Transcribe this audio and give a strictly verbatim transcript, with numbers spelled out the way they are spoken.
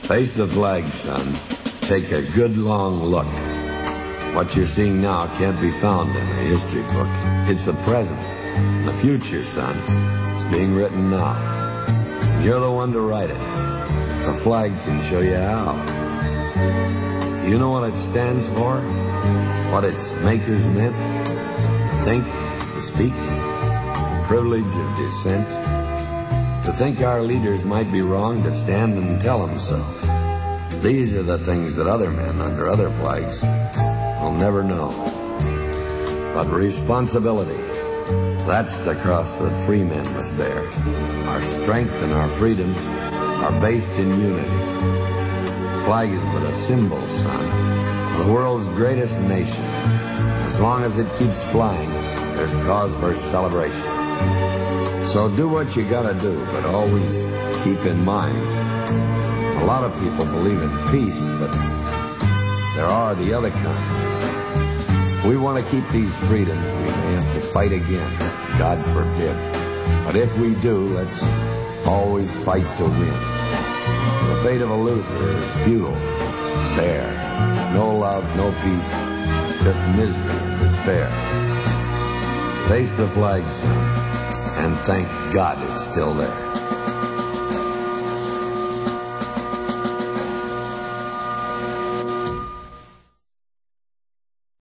Face the flag, son. Take a good long look. What you're seeing now can't be found in a history book. It's the present. The future, son, is being written now. You're the one to write it. The flag can show you how. You know what it stands for? What its makers meant? To think, to speak, the privilege of dissent. To think our leaders might be wrong, to stand and tell them so. These are the things that other men under other flags will never know. But responsibility, that's the cross that free men must bear. Our strength and our freedoms are based in unity. The flag is but a symbol, son, of the world's greatest nation. As long as it keeps flying, there's cause for celebration. So do what you gotta do, but always keep in mind, a lot of people believe in peace, but there are the other kind. If we want to keep these freedoms, we may have to fight again, God forbid. But if we do, let's always fight to win. The fate of a loser is futile, it's bare. No love, no peace, just misery and despair. Face the flag, son, and thank God it's still there.